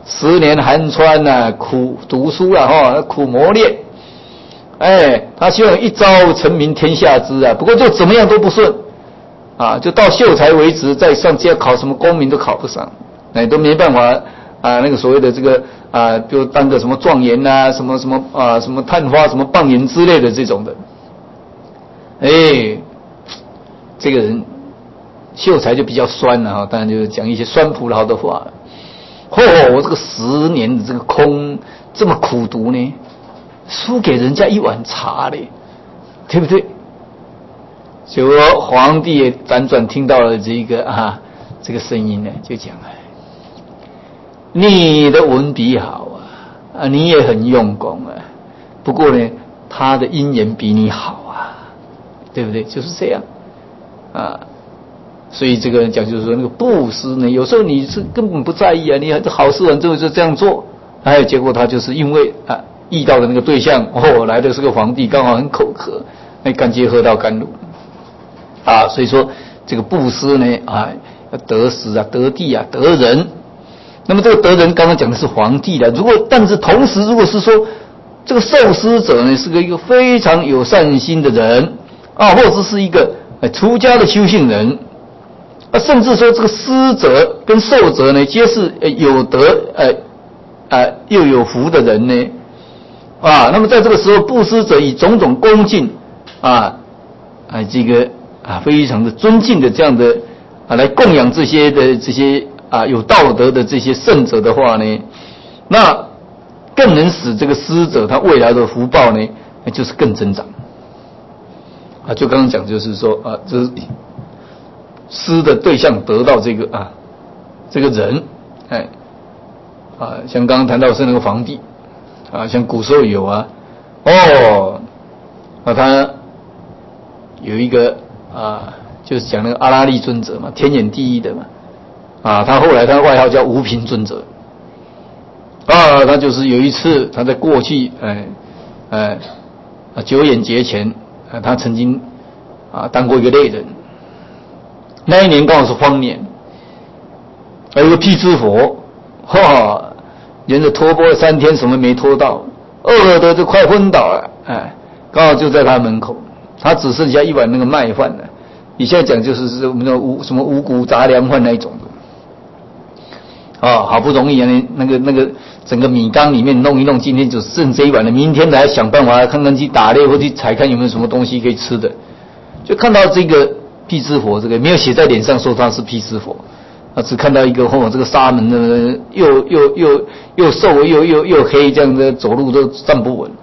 10年寒窗啊，苦读书啊，苦磨练。他希望一朝成名天下知啊，不过就怎么样都不顺啊，就到秀才为止，再上街考什么功名都考不上，都没办法啊，那个所谓的这个啊，就当个什么状元啊，什么探花、什么榜眼之类的这种的。这个人秀才就比较酸了啊，当然就是讲一些酸葡萄的话。我这个10年的这个空这么苦读呢，输给人家一碗茶嘞，对不对？结果皇帝也辗转听到了这个声音呢，就讲你的文笔好啊，你也很用功啊，不过呢，他的姻缘比你好啊，对不对？就是这样啊。所以这个人讲就是说，那个布施呢，有时候你是根本不在意啊，你好事完之后就这样做，结果他就是因为遇到的那个对象来的是个皇帝，刚好很口渴，干结喝到甘露啊。所以说这个布施呢要得时啊，得地啊，得人。那么这个得人刚刚讲的是皇帝的，但是同时如果是说这个受施者呢是一个非常有善心的人啊，或者是一个出家的修行人甚至说这个施者跟受者呢皆是有德又有福的人呢那么在这个时候布施者以种种恭敬这个非常的尊敬的这样的来供养这些有道德的这些圣者的话呢，那更能使这个施者他未来的福报呢就是更增长就刚刚讲就是说就是施的对象得到这个人像刚刚谈到是那个皇帝像古时候有他有一个就是讲那个阿拉利尊者嘛，天眼第一的嘛他后来他的外号叫无贫尊者他就是有一次他在过去久远节前他曾经当过一个猎人，那一年刚好是荒年，有一个辟支佛沿着托钵3天什么没拖到，饿得就快昏倒了刚好就在他门口，他只剩下一碗那个麦饭了，你现在讲就是我们的什么五谷杂粮饭那一种的好不容易那个整个米缸里面弄一弄，今天就剩这一碗了，明天来想办法看看去打猎或去采看有没有什么东西可以吃的，就看到这个辟支佛，这个没有写在脸上说他是辟支佛只看到一个这个沙门的又瘦又黑，这样的走路都站不稳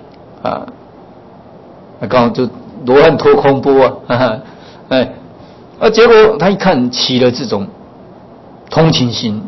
刚好就罗汉托空钵结果他一看起了这种同情心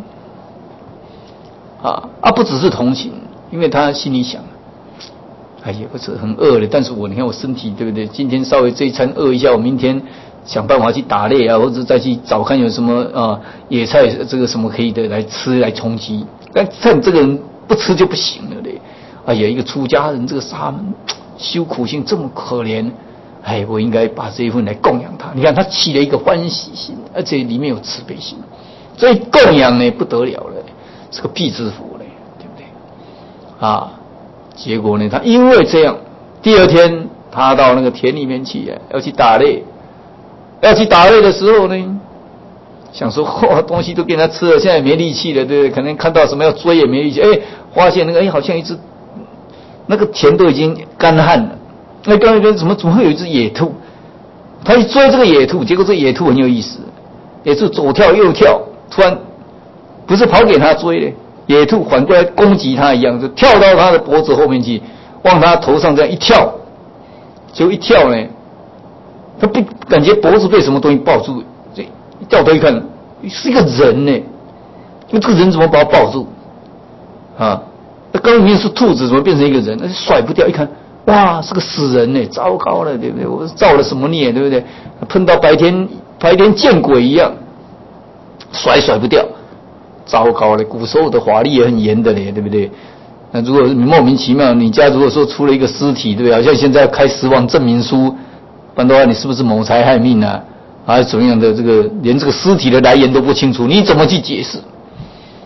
不只是同情，因为他心里想不是很饿了，但是你看我身体对不对，今天稍微这一餐饿一下，我明天想办法去打猎或者再去找看有什么野菜这个什么可以的来吃来充饥，但这个人不吃就不行了嘞一个出家人这个沙门修苦行这么可怜我应该把这一份来供养他，你看他起了一个欢喜心，而且里面有慈悲心，所以供养呢不得了了，是个辟支佛嘞，对不对结果呢他因为这样，第二天他到那个田里面去要去打猎的时候呢，想说东西都给他吃了，现在也没力气了，对不对？可能看到什么要追也没力气，发现那个好像一只那个田都已经干旱了，刚才怎么会有一只野兔？他一追这个野兔，结果这野兔很有意思，野兔左跳右跳，突然不是跑给他追的，野兔反过来攻击他一样，就跳到他的脖子后面去，往他头上这样一跳，结果一跳呢，他感觉脖子被什么东西抱住，这一掉头一看是一个人呢，这个人怎么把他抱住那刚明明是兔子，怎么变成一个人？那甩不掉，一看哇是个死人呢，糟糕了，对不对？我造了什么孽，对不对？碰到白天见鬼一样，甩不掉，糟糕了。古时候的法律也很严的嘞，对不对？那如果你莫名其妙，你家如果说出了一个尸体，对不对？好像现在开死亡证明书，不然的话你是不是谋财害命还是怎么样的？这个连这个尸体的来源都不清楚，你怎么去解释？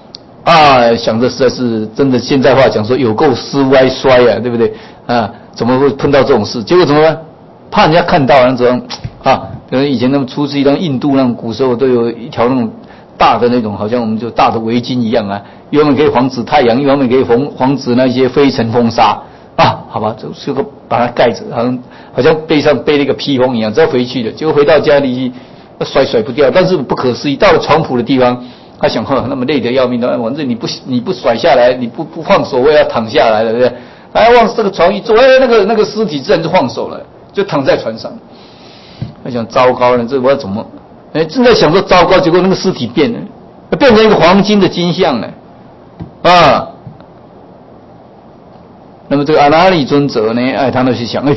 想着实在是真的，现在话讲说有够失歪摔啊，对不对啊？怎么会碰到这种事？结果怎么办？怕人家看到那种可能以前那么出自于那印度那种古时候都有一条那种大的那种，好像我们就大的围巾一样啊，一方面可以防止太阳，一方面可以防止那些飞尘风沙好吧，就把它盖着，好像背上背了一个披风一样，只要回去了，结果回到家里甩不掉，但是不可思议，到了床铺的地方。他想那么累得要命的，反正你不甩下来，你不放手，我也要躺下来了，对不对？往这个床一坐，那个尸体自然就放手了，就躺在船上。他想糟糕了，这我要怎么？正在想说糟糕，结果那个尸体变成一个黄金的金像了，那么这个阿那利尊者呢？他就去想，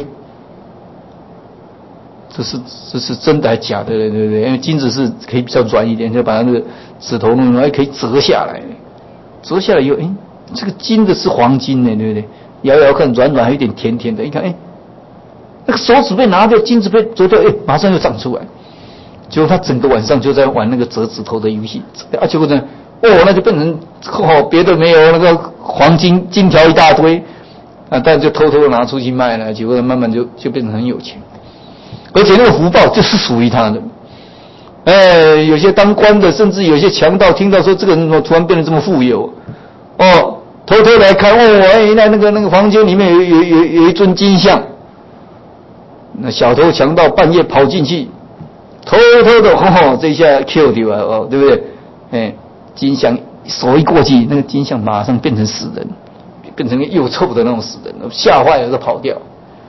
这是真的还是假的，对不对？因为金子是可以比较软一点，就把那个指头弄来可以折下来，折下来以后，这个金的是黄金呢，对不对？摇摇看，软软还有点甜甜的，一看，那个手指被拿掉，金子被折掉，马上又长出来。结果他整个晚上就在玩那个折指头的游戏，结果呢，那就变成别的没有，那个黄金金条一大堆，但就偷偷的拿出去卖了，结果慢慢就变成很有钱。而且那个福报就是属于他的，有些当官的，甚至有些强盗听到说这个人怎么突然变得这么富有，偷偷来看，原来那个房间里面有一尊金像，那小偷强盗半夜跑进去，偷偷的这一下 kill 掉了，对不对？金像手一过去，那个金像马上变成死人，变成又臭的那种死人，吓坏了都跑掉，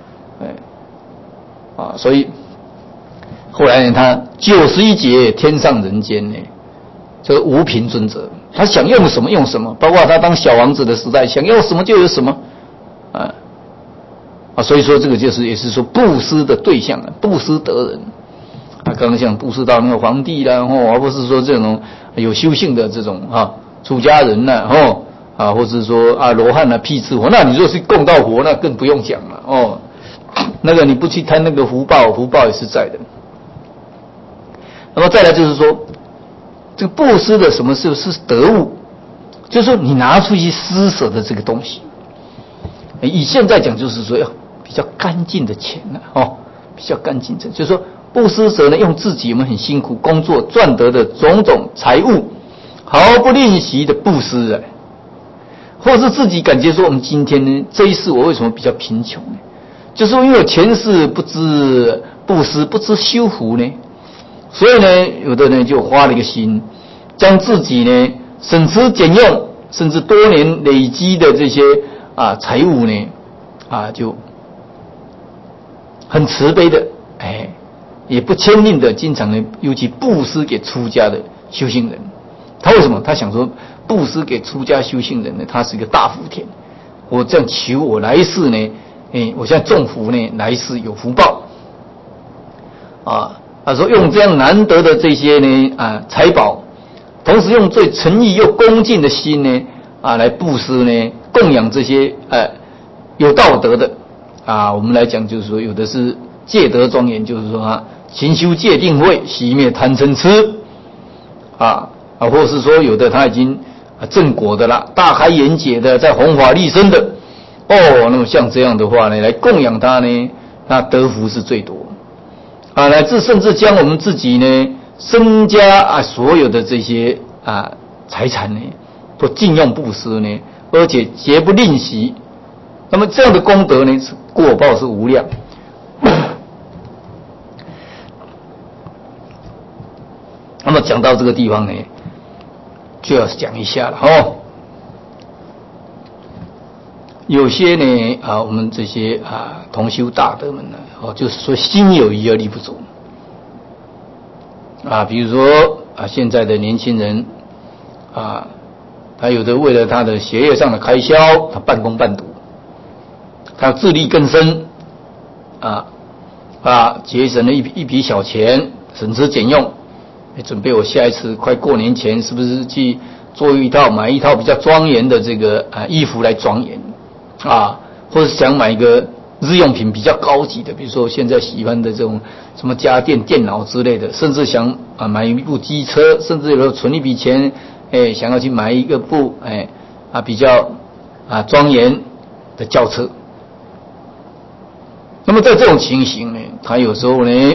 所以后来呢，他91劫天上人间呢，这个无贫尊者，他想用什么用什么，包括他当小王子的时代，想要什么就有什么，所以说这个也是说布施的对象，布施得人。刚刚像布施到那个皇帝啦，而不是说这种有修性的这种出家人啦，或者是说罗汉啦、辟支佛，那你若是供到佛，那更不用讲了那个你不去贪那个福报也是在的。那么再来就是说，这个布施的什么是得物，就是说你拿出去施舍的这个东西，以现在讲就是说要比较干净的钱比较干净的，就是说布施者呢用自己很辛苦工作赚得的种种财物，毫不吝惜的布施或是自己感觉说我们今天呢这一世我为什么比较贫穷呢？就是因为我前世不知布施，不知修福呢，所以呢，有的人就花了一个心，将自己呢省吃俭用，甚至多年累积的这些财物呢就很慈悲的，也不牵令的，经常呢尤其布施给出家的修行人。他为什么？他想说布施给出家修行人呢，他是一个大福田，我这样求我来世呢。我现在种福呢，来世有福报他说用这样难得的这些呢财宝，同时用最诚意又恭敬的心呢来布施呢，供养这些有道德的我们来讲就是说，有的是戒德庄严，就是说勤修戒定慧，熄灭贪嗔痴或是说有的他已经正果的啦，大开眼界的，在弘法利生的。那么像这样的话呢，来供养他呢，那得福是最多乃至甚至将我们自己呢身家所有的这些财产呢，都尽用布施呢，而且绝不吝惜。那么这样的功德呢，果报是无量。那么讲到这个地方呢，就要讲一下了有些呢我们这些同修大德们呢就是说心有余而力不足比如说现在的年轻人他有的为了他的学业上的开销，他半工半读，他自力更生节省了一笔小钱，省吃俭用，准备我下一次快过年前是不是去买一套比较庄严的这个衣服来庄严或者想买一个日用品比较高级的，比如说现在喜欢的这种什么家电、电脑之类的，甚至想买一部机车，甚至有时候存一笔钱想要去买一个部比较庄严的轿车。那么在这种情形呢，他有时候呢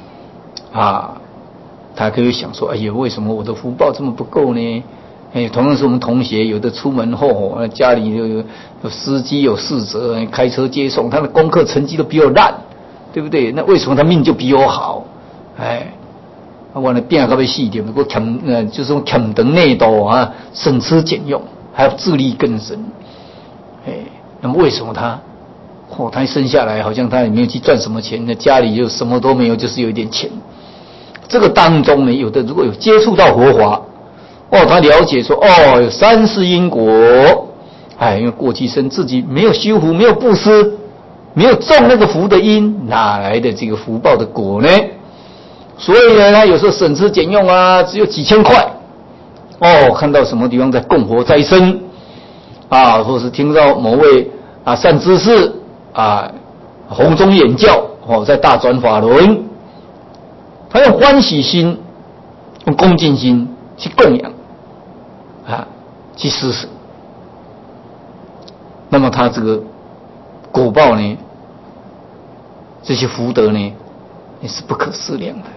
他可以想说，哎呀，为什么我的福报这么不够呢？同样是我们同学，有的出门后家里有司机有侍者开车接送，他的功课成绩都比我烂，对不对？那为什么他命就比我好？我呢变个被细点，不过就是说欠得内斗省吃俭用，还要自力更生。那么为什么他一生下来好像他也没有去赚什么钱，那家里就什么都没有，就是有一点钱。这个当中呢，有的如果有接触到佛法，他了解说，有三世因果，因为过去生自己没有修福，没有布施，没有种那个福的因，哪来的这个福报的果呢？所以呢，他有时候省吃俭用只有几千块，看到什么地方在供佛斋僧或是听到某位善知识弘宗演教在大转法轮，他用欢喜心、用恭敬心去供养去施舍，那么他这个果报呢，这些福德呢，也是不可思量的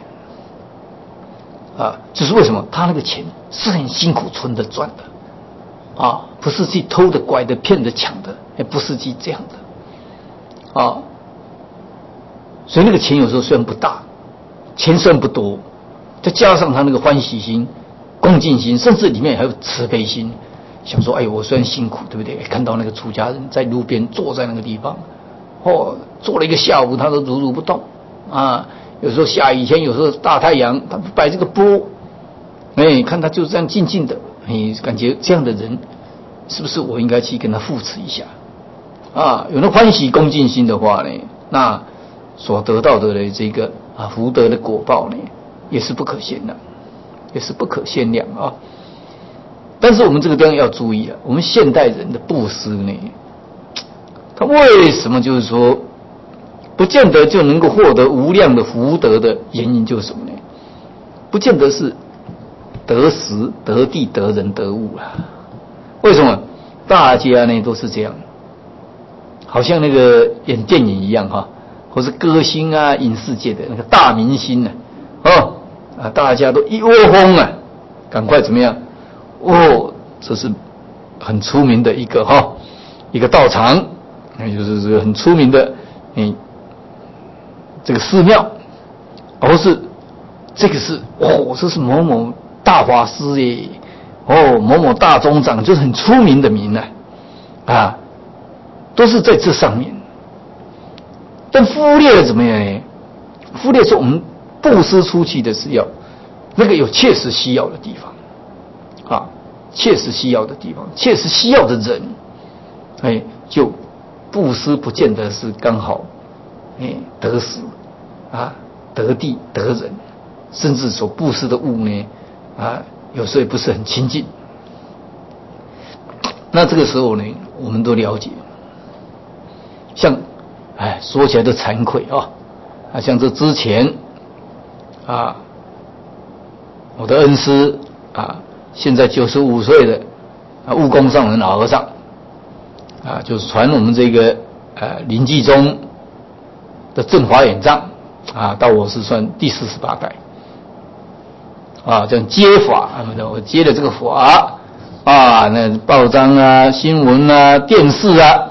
就是为什么他那个钱是很辛苦存的赚的不是去偷的、拐的、骗的、抢的，也不是去这样的所以那个钱有时候虽然不大，钱虽然不多，再加上他那个欢喜心、恭敬心，甚至里面还有慈悲心，想说我虽然辛苦，对不对？看到那个出家人在路边坐在那个地方坐了一个下午，他都如如不动有时候下雨天，有时候大太阳，他摆这个钵看他就这样静静的感觉这样的人是不是我应该去跟他扶持一下有那欢喜恭敬心的话呢，那所得到的这个福德的果报呢，也是不可限量，也是不可限量但是我们这个地方要注意我们现代人的布施呢，他为什么就是说不见得就能够获得无量的福德的原因就是什么呢？不见得是得时得地得人得物为什么？大家呢都是这样，好像那个演电影一样或是歌星影视界的那个大明星大家都一窝蜂赶快怎么样？这是很出名的一个道场，那就是这个很出名的这个寺庙，或是这个是这是某某大法师耶，某某大宗长，就是很出名的名都是在这上面。但忽略了怎么样呢？忽略说我们布施出去的是要那个有切实需要的地方切实需要的地方，切实需要的人就布施不见得是刚好得时得地得人，甚至所布施的物呢有时候也不是很亲近。那这个时候呢，我们都了解，像说起来都惭愧像这之前我的恩师现在95岁的悟公上人老和尚就是传我们这个临济宗的正法眼藏到我是算第48代这样接法，我接了这个法那报章新闻电视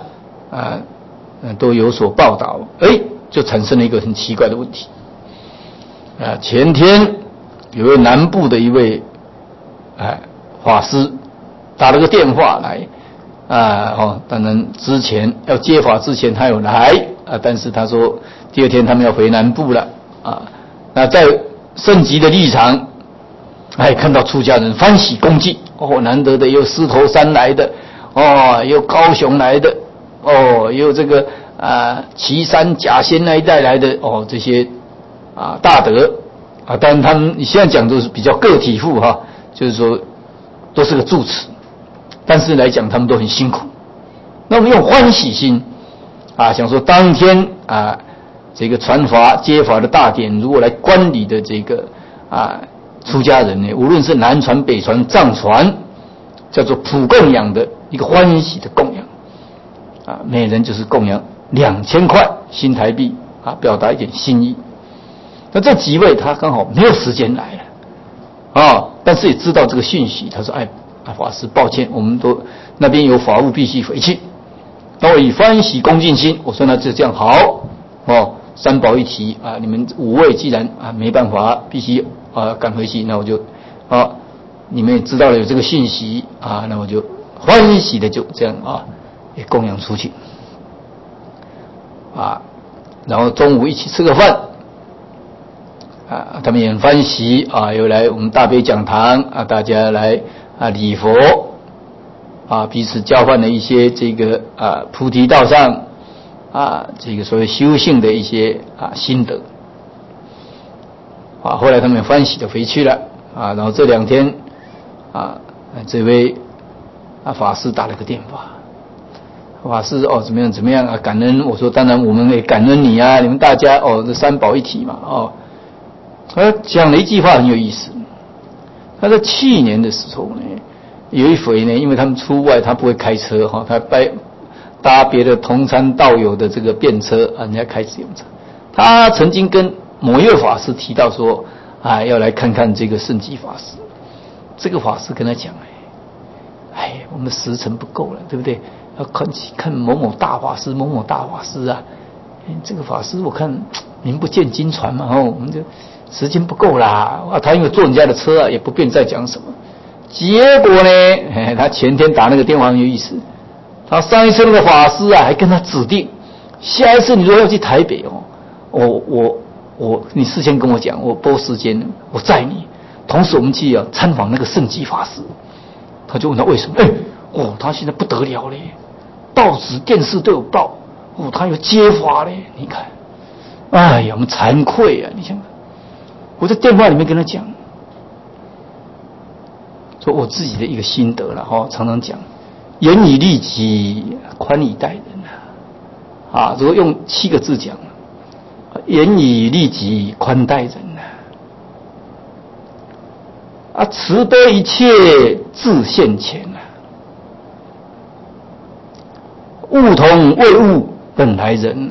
都有所报道，就产生了一个很奇怪的问题前天有位南部的一位法师打了个电话来当然之前要接法之前他有来但是他说第二天他们要回南部了那在圣极的立场看到出家人欢喜恭敬难得的有狮头山来的有高雄来的有这个岐山甲仙那一带来的这些大德当然他们现在讲都是比较个体户就是说都是个住持，但是来讲他们都很辛苦。那我们用欢喜心想说当天这个传法接法的大典，如果来观礼的这个出家人呢，无论是南传、北传、藏传，叫做普供养的一个欢喜的供养啊，每人就是供养2000块新台币啊，表达一点心意。那这几位他刚好没有时间来了啊，但是也知道这个讯息，他说：“哎，法师，抱歉，我们都那边有法务，必须回去。那我以欢喜恭敬心，我说那就这样好哦，三宝一提啊，你们5位既然啊没办法，必须赶回去，那我就你们也知道了有这个信息啊，那我就欢喜的就这样也供养出去啊，然后中午一起吃个饭啊，他们也很欢喜啊，又来我们大悲讲堂啊，大家来礼佛啊，彼此交换了一些这个菩提道上这个所谓修行的一些心得啊，后来他们欢喜的回去了啊，然后这2天这位法师打了个电话，法师怎么样怎么样啊，感恩。我说当然我们也感恩你啊，你们大家这三宝一体嘛他讲了一句话很有意思，他在去年的时候呢，有一回呢，因为他们出外，他不会开车他搭别的同参道友的这个便车人家开自用车，他曾经跟某一位法师提到说要来看看这个圣寂法师。这个法师跟他讲我们的时辰不够了，对不对？要看某某大法师这个法师我看名不见经传嘛我们就时间不够啦他因为坐人家的车也不便再讲什么。结果呢他前天打那个电话很有意思，他上一次那个法师还跟他指定，下一次你如果要去台北你事先跟我讲，我拨时间我载你，同时我们去参访那个圣寂法师。他就问他为什么他现在不得了嘞，报纸电视都有报他有揭发嘞，你看我们惭愧你想我在电话里面跟他讲说我自己的一个心得了常常讲严以律己，宽以待人如果用7个字讲，严以律己，宽待人慈悲一切自现前物同为物本来人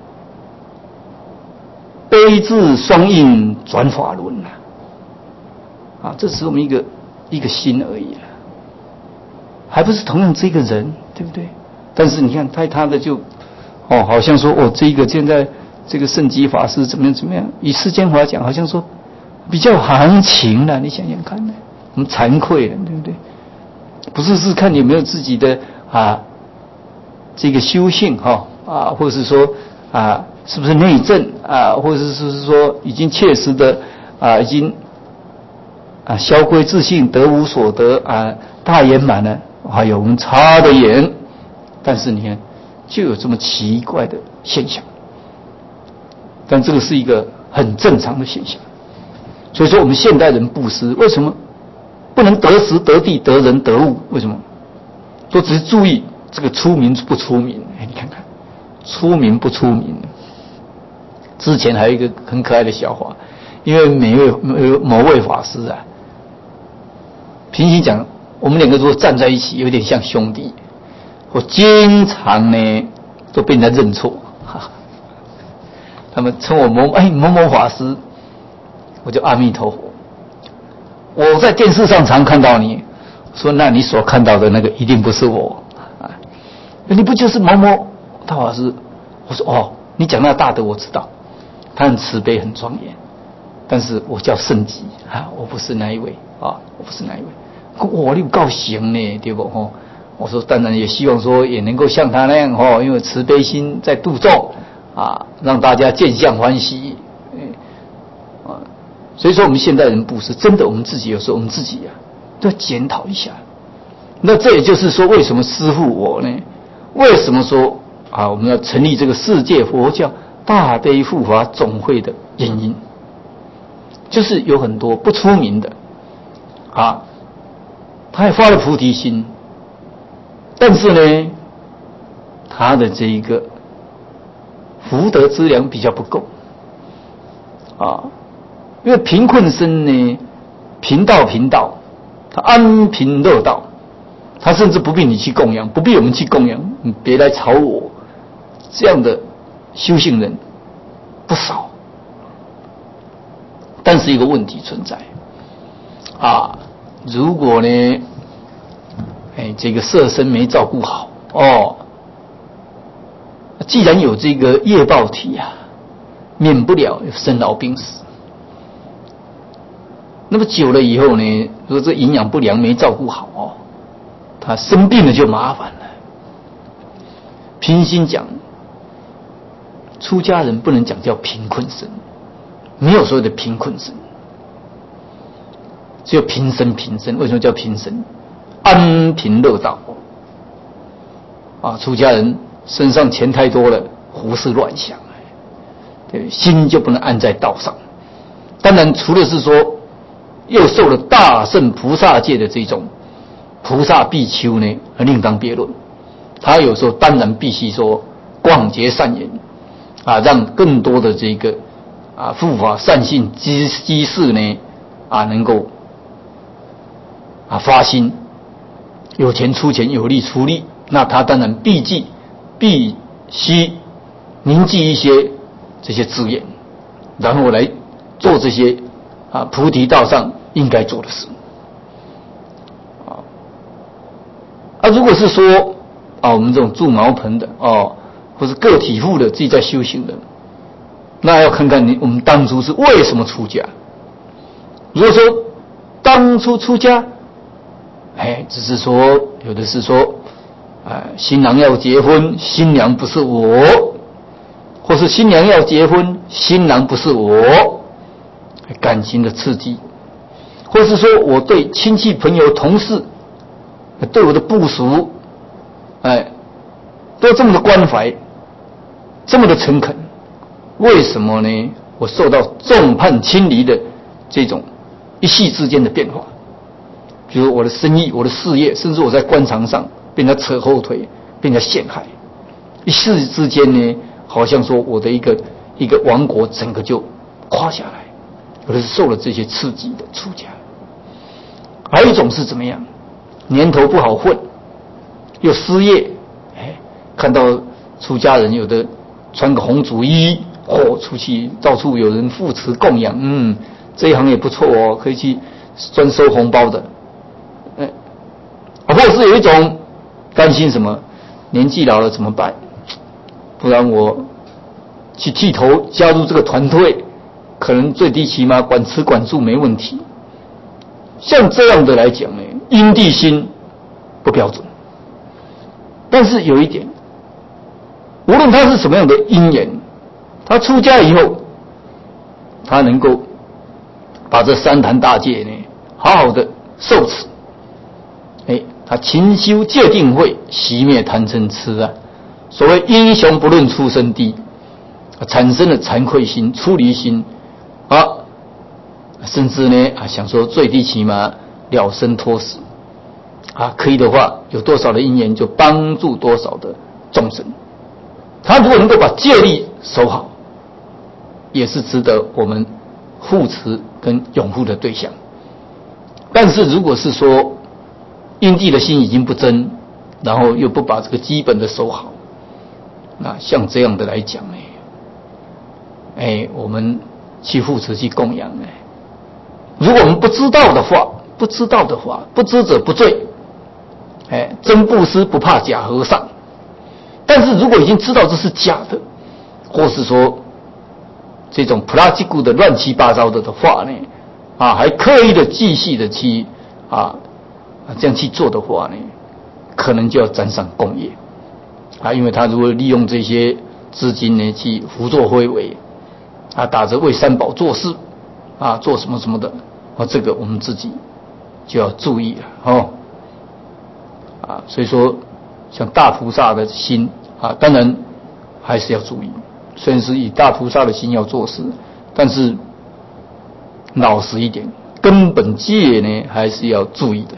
悲智双印转法轮这是我们一个心而已还不是同样这个人，对不对？但是你看他的就好像说这个现在这个圣寂法师怎么样，以世间话讲好像说比较行情了，你想想看我们惭愧了，对不对？不是看你有没有自己的这个修性或者是说是不是内证或者是说已经切实的已经消归自性，得无所得大圆满了，还有我们差得远，但是你看就有这么奇怪的现象，但这个是一个很正常的现象。所以说我们现代人布施为什么不能得时得地得人得物？为什么都只是注意这个出名不出名？你看看出名不出名。之前还有一个很可爱的笑话，因为某位法师平心讲我们2个如果站在一起有点像兄弟，我经常呢都被人家认错他们称我某某法师，我就阿弥陀佛。我在电视上常看到你，说那你所看到的那个一定不是我你不就是某某大法师？我说你讲那个大德我知道，他很慈悲很庄严，但是我叫圣寂我不是那一位我不是那一位。你有够行呢，对不我说当然也希望说也能够像他那样因为慈悲心在度众让大家见相欢喜所以说我们现代人布施真的我们自己有时候我们自己都要检讨一下。那这也就是说为什么师父我呢为什么说我们要成立这个世界佛教大悲护法总会的原因，就是有很多不出名的他也发了菩提心，但是呢他的这一个福德资粮比较不够因为贫困生呢贫道，他安贫乐道，他甚至不必你去供养，不必我们去供养，你别来吵我。这样的修行人不少，但是一个问题存在啊，如果呢，这个色身没照顾好哦，既然有这个业报体啊，免不了生老病死。那么久了以后呢，如果这营养不良没照顾好哦，他生病了就麻烦了。平心讲，出家人不能讲叫贫困生，没有所谓的贫困生，只有平生。为什么叫平生？安贫乐道啊！出家人身上钱太多了，胡思乱想，对，心就不能安在道上。当然，除了是说又受了大圣菩萨界的这种菩萨比丘呢，另当别论。他有时候当然必须说广结善缘啊，让更多的这个护法善信居士呢能够发心，有钱出钱，有力出力。那他当然必须凝聚一些这些资源，然后来做这些菩提道上应该做的事。如果是说我们这种住茅棚的或是个体户的自己在修行的，那要看看我们当初是为什么出家。如果说当初出家，只是说有的是说新郎要结婚，新娘不是我，或是新娘要结婚，新郎不是我，感情的刺激，或是说我对亲戚朋友同事对我的部属都这么的关怀，这么的诚恳，为什么呢？我受到众叛亲离的这种一夕之间的变化，比如我的生意，我的事业，甚至我在官场上被人家扯后腿，被人家陷害，一夕之间呢，好像说我的一个王国整个就垮下来。有的是受了这些刺激的出家，还有一种是怎么样？年头不好混，又失业，看到出家人有的穿个红祖衣，出去到处有人扶持供养，这一行也不错哦，可以去专收红包的。或是有一种担心什么，年纪老了怎么办？不然我去剃头加入这个团队，可能最低起码管吃管住没问题。像这样的来讲呢，因地心不标准。但是有一点，无论他是什么样的因缘，他出家以后，他能够把这三坛大戒呢好好的受持，他勤修戒定慧，熄灭贪嗔痴啊。所谓英雄不论出身低，产生了惭愧心、出离心甚至呢想说最低起码了生脱死可以的话，有多少的因缘就帮助多少的众生。他如果能够把戒律守好，也是值得我们护持跟拥护的对象。但是如果是说因地的心已经不真，然后又不把这个基本的守好，那像这样的来讲呢，我们去护持去供养呢，如果我们不知道的话，不知者不罪，真布施不怕假和尚。但是如果已经知道这是假的，或是说这种普拉吉古的乱七八糟的话呢，还刻意的继续的去这样去做的话呢，可能就要沾上共业因为他如果利用这些资金呢去胡作非为打着为三宝做事做什么什么的这个我们自己就要注意了所以说像大菩萨的心当然还是要注意，虽然是以大菩萨的心要做事，但是老实一点，根本戒呢还是要注意的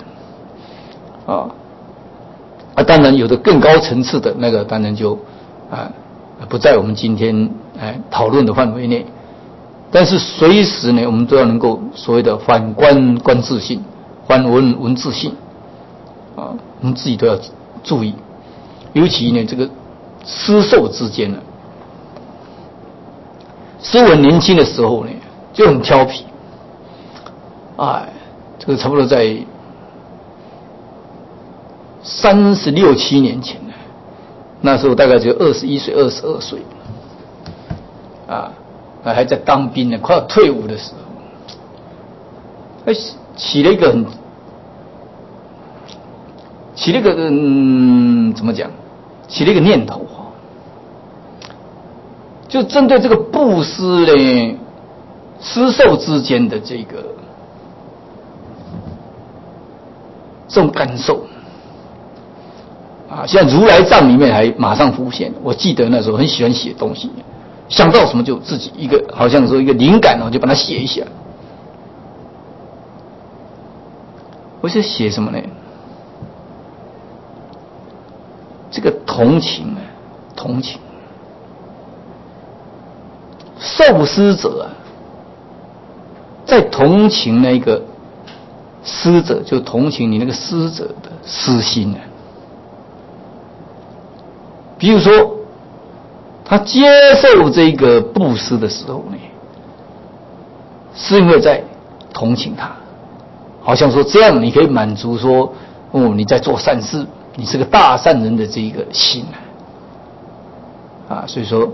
当然有的更高层次的那个当然就不在我们今天讨论的范围内但是随时呢，我们都要能够所谓的反观观自性，反闻闻自性啊，我们自己都要注意，尤其呢这个师受之间呢，师文年轻的时候呢就很调皮，哎，这个差不多在36、7年前呢，那时候大概只有21岁、22岁啊。还在当兵呢，快要退伍的时候，起了一个怎么讲？起了一个念头啊，就针对这个布施呢，施受之间的这种感受啊，像如来藏里面还马上浮现。我记得那时候很喜欢写东西。想到什么就自己一个，好像说一个灵感就把它写一下。我是写什么呢？这个同情啊，同情，受施者在同情那个施者，就同情你那个施者的私心啊。比如说，他接受这个布施的时候呢，是因为在同情他，好像说这样你可以满足说，你在做善事，你是个大善人的这个心啊，所以说，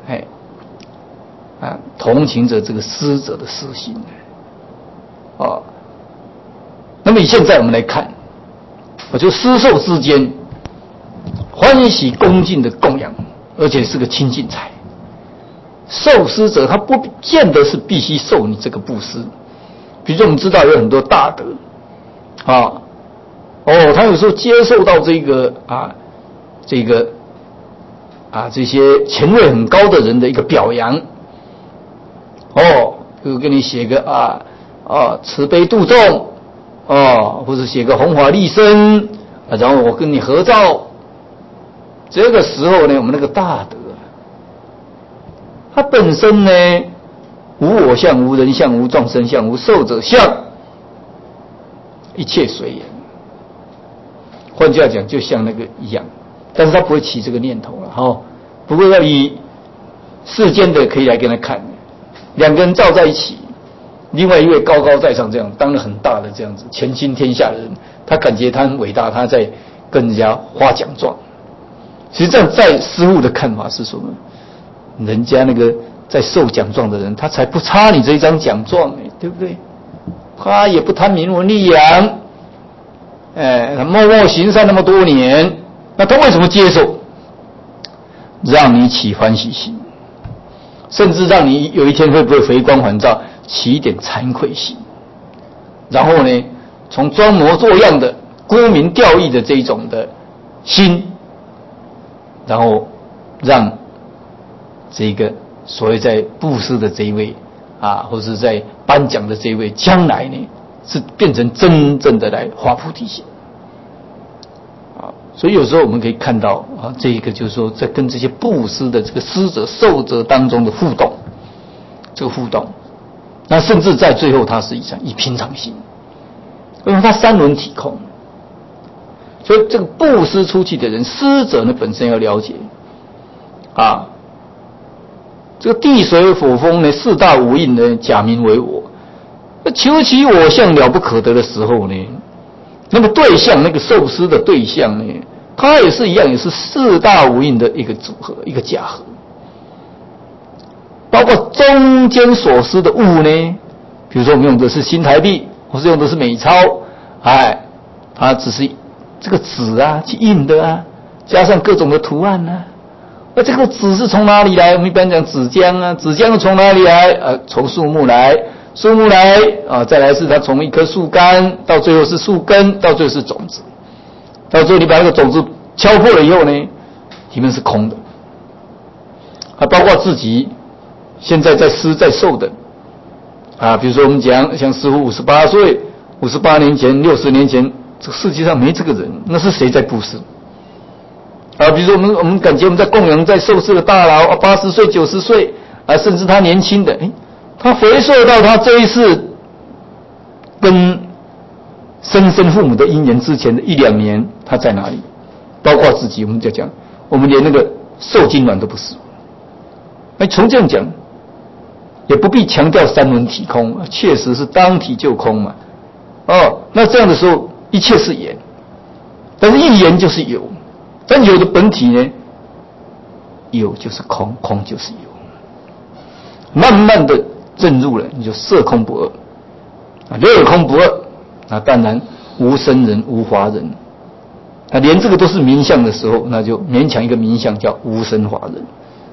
同情着这个施者的私心啊。那么以现在我们来看，就施受之间欢喜恭敬的供养。而且是个清净财，受施者他不见得是必须受你这个布施。比如说我们知道有很多大德他有时候接受到这些前位很高的人的一个表扬，就给你写个慈悲度众或者写个弘法利生然后我跟你合照。这个时候呢，我们那个大德他本身呢无我相、无人相、无众生相、无寿者相，一切随缘。换句话讲，就像那个一样，但是他不会起这个念头了不过要以世间的可以来给他看，两个人照在一起，另外一位高高在上，这样当了很大的这样子前倾天下的人，他感觉他很伟大，他在跟人家发奖状。其实这样在师父的看法是什么？人家那个在受奖状的人，他才不差你这一张奖状对不对？他也不贪名闻利养，他默默行善那么多年，那他为什么接受？让你起欢喜心，甚至让你有一天会不会回光返照，起一点惭愧心，然后呢，从装模作样的沽名钓誉的这一种的心。然后让这个所谓在布施的这一位或是在颁奖的这一位，将来呢是变成真正的来发菩提心所以有时候我们可以看到这一个就是说在跟这些布施的这个施者受者当中的互动，这个互动，那甚至在最后他是以平常心，因为他三轮体空。所以这个布施出去的人，施者呢本身要了解这个地水火风呢四大无印呢假名为我，那求其我相了不可得的时候呢，那么对象那个受施的对象呢，它也是一样，也是四大无印的一个组合，一个假合。包括中间所施的物呢，比如说我们用的是新台币，或是用的是美钞，它只是这个纸去印的加上各种的图案那这个纸是从哪里来？我们一般讲纸浆纸浆又从哪里来？从树木来，树木来再来是它从一棵树干，到最后是树根，到最后是种子，到最后你把那个种子敲破了以后呢，里面是空的。包括自己现在在施在受的比如说我们讲像师父58岁，58年前、60年前。这个世界上没这个人，那是谁在布施比如说我们感觉我们在供养在受施的大佬80岁90岁甚至他年轻的他他回溯到他这一次跟生身父母的姻缘之前的1-2年，他在哪里？包括自己，我们就讲，我们连那个受精卵都不是。从这样讲，也不必强调三轮体空，确实是当体就空嘛。那这样的时候，一切是言，但是一言就是有，但有的本体呢，有就是空，空就是有，慢慢的证入了，你就色空不二，六空不二，那当然无生人无华人，连这个都是名相的时候，那就勉强一个名相叫无生华人。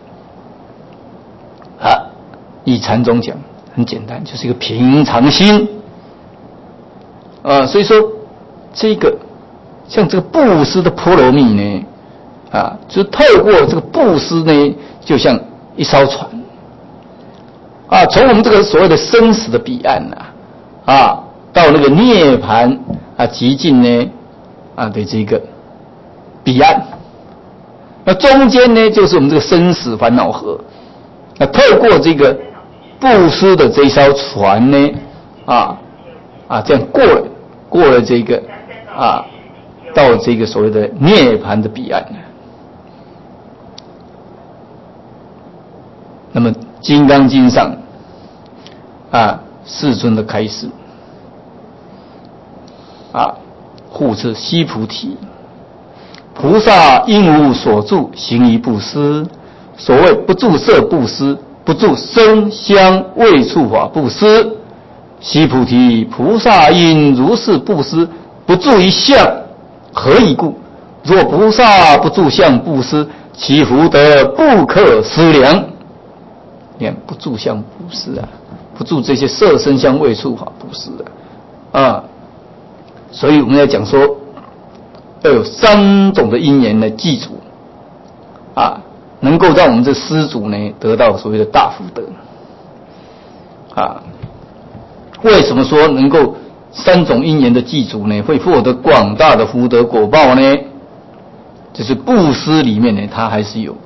以禅宗讲，很简单，就是一个平常心。所以说这个像这个布施的波罗蜜呢，就是透过这个布施呢，就像一艘船，从我们这个所谓的生死的彼岸到那个涅槃极尽呢的这个彼岸，那中间呢就是我们这个生死烦恼河，透过这个布施的这一艘船呢，这样过了这个到这个所谓的涅槃的彼岸。那么《金刚经》上世尊的开示护持悉菩提，菩萨应无所住，行于布施。所谓不住色布施，不住声香味触法布施。悉菩提，菩萨应如是布施，不住于相，何以故？若菩萨不住相布施，其福德不可思量。你看，不住相布施不住这些色声香味触法布施所以我们要讲说，要有3种的因缘来记住能够让我们这施主呢得到所谓的大福德为什么说能够3种因缘的记住呢，会获得广大的福德果报呢？就是布施里面呢，它还是有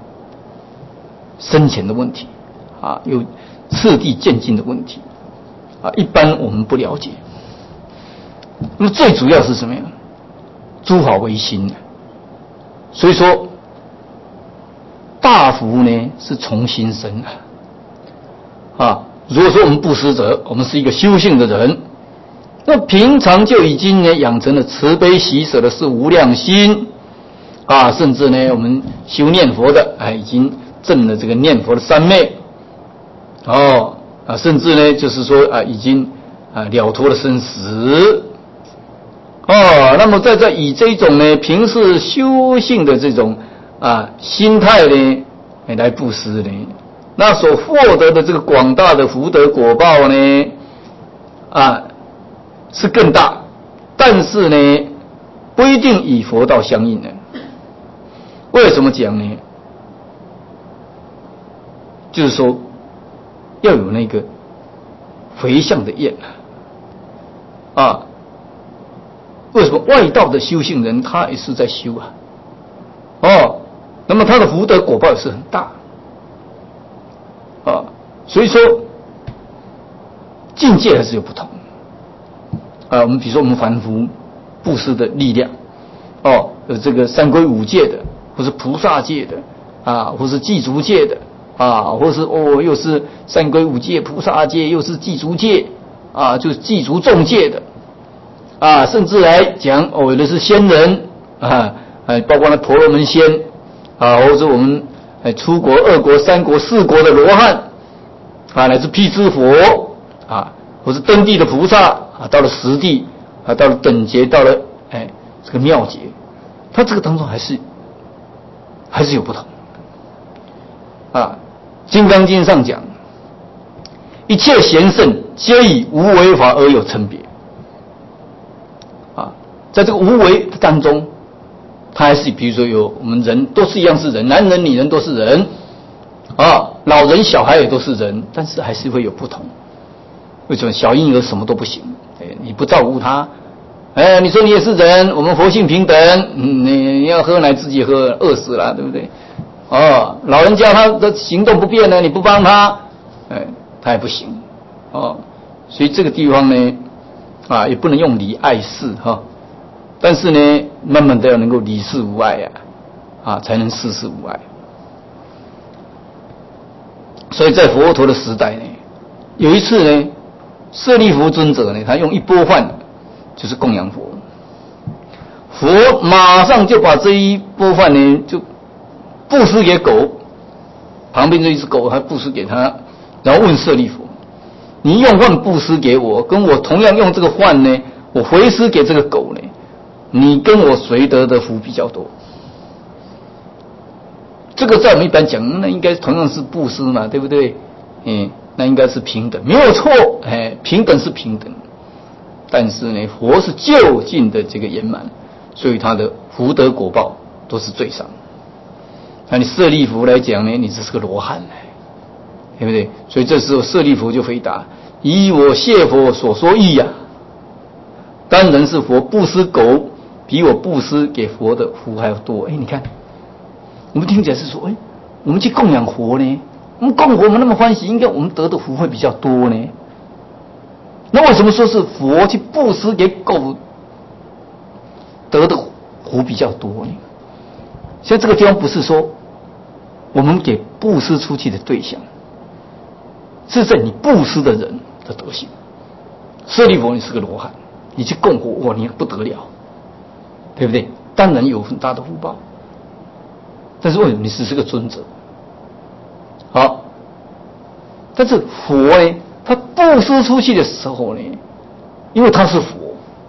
深浅的问题有次第渐进的问题一般我们不了解。那么最主要是什么呀？诸法唯心所以说大福呢是从心生如果说我们布施者，我们是一个修行的人，那平常就已经呢养成了慈悲喜舍的是无量心甚至呢我们修念佛的已经证了这个念佛的三昧甚至呢就是说已经了脱了生死那么在以这种呢平时修行的这种心态呢来布施呢，那所获得的这个广大的福德果报呢是更大，但是呢不一定与佛道相应的。为什么讲呢？就是说要有那个回向的愿为什么外道的修行人他也是在修那么他的福德果报也是很大所以说境界还是有不同我们比如说我们凡夫布施的力量有这个三皈五戒的，或是菩萨戒的或是具足戒的或是又是三皈五戒菩萨戒，又是具足戒就是具足众戒的甚至来讲有的是仙人包括那婆罗门仙或者我们出国2国3国4国的罗汉乃至辟支佛或是登地的菩萨到了实地到了等觉，到了这个妙觉，它这个当中还是有不同金刚经上讲，一切贤圣皆以无为法而有称别在这个无为当中，它还是比如说有我们人都是一样是人，男人女人都是人老人小孩也都是人，但是还是会有不同。为什么？小婴儿什么都不行你不照顾他你说你也是人，我们佛性平等你要喝奶自己喝，饿死了对不对老人家他的行动不便呢，你不帮他他也不行哦。所以这个地方呢，也不能用理碍事哈，但是呢，慢慢的要能够理事无碍才能事事无碍。所以在佛陀的时代呢，有一次呢，舍利弗尊者呢，他用一钵饭就是供养佛，佛马上就把这一钵饭呢就布施给狗，旁边这一只狗他布施给他，然后问舍利弗：你用饭布施给我，跟我同样用这个饭呢，我回施给这个狗呢，你跟我谁得的福比较多？这个在我们一般讲，那应该同样是布施嘛，对不对？那应该是平等，没有错。平等是平等，但是呢，佛是究竟的这个圆满，所以他的福德果报都是最上。那你舍利弗来讲呢，你只是个罗汉，对不对？所以这时候舍利弗就回答：以我谢佛所说义当然是佛布施狗比我布施给佛的福还要多。你看。我们听起来是说，我们去供养佛呢，我们供佛我们那么欢喜，应该我们得的福会比较多呢。那为什么说是佛去布施给狗得的福比较多呢？现在这个地方不是说我们给布施出去的对象，是在你布施的人的德行。舍利弗你是个罗汉，你去供佛，你不得了，对不对？当然有很大的福报。但是为什么你只是个尊者？好，但是佛呢，他布施出去的时候呢，因为他是佛，